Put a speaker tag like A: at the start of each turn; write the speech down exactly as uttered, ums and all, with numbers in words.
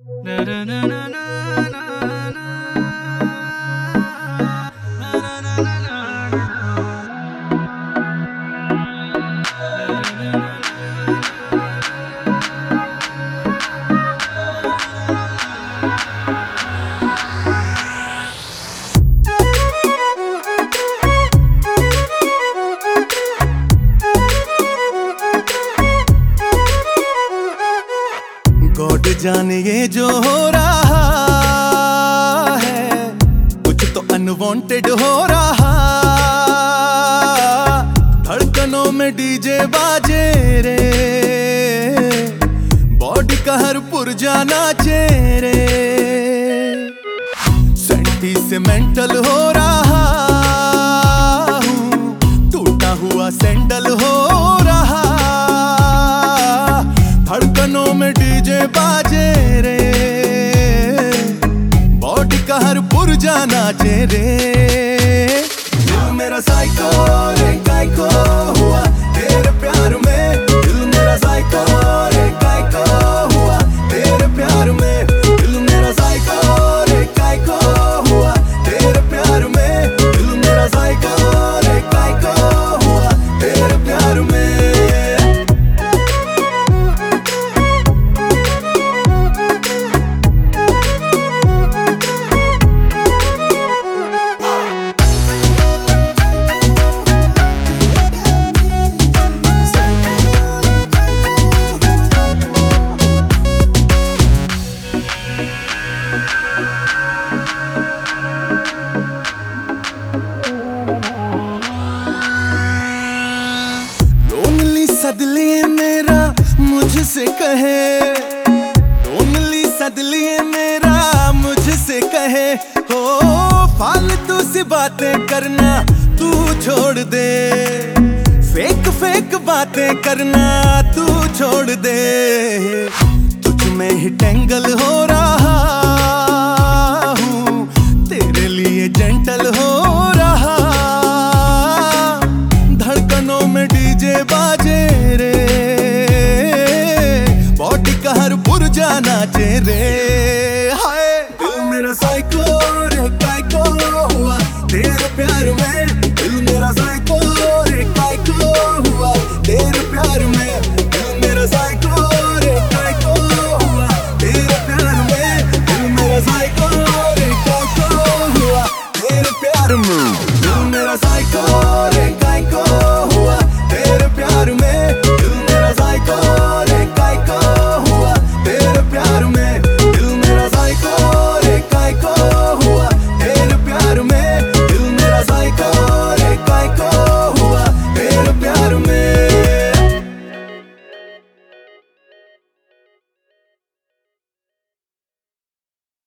A: God जाने ये जो हो रहा है, कुछ तो अनवांटेड हो रहा। धड़कनों में डीजे बाजे रे, बॉडी का हर पुर्जा नाचे रे। सेंटिमेंटल हो रहा हूँ, टूटा हुआ सैंडल हो रहा। धड़कनों में डीजे बाजे रे, बॉडी का हर पुर्जा नाचे रे। दिल मेरा साइको रे काइको हुआ तेरे प्यार में। दिल मेरा साइको रे काइको हुआ तेरे प्यार में। दिल मेरा साइको रे काइको हुआ तेरे प्यार में। दिल मेरा साइको रे काइको हुआ तेरे प्यार में। सदलिए मेरा मुझसे कहे, ओनली सदलिए मेरा मुझसे कहे। हो फालतू सी बातें करना तू छोड़ दे, फेक फेक बातें करना तू छोड़ दे। तुझ में ही टेंगल हो रहा हूँ, तेरे लिए जेंटल हो रहा। धड़कनों में डीजे बाजे रे, बॉडी का हर पुर्जा नाचे रे। हाय दिल मेरा साइको रे काइको हुआ तेरे प्यार में।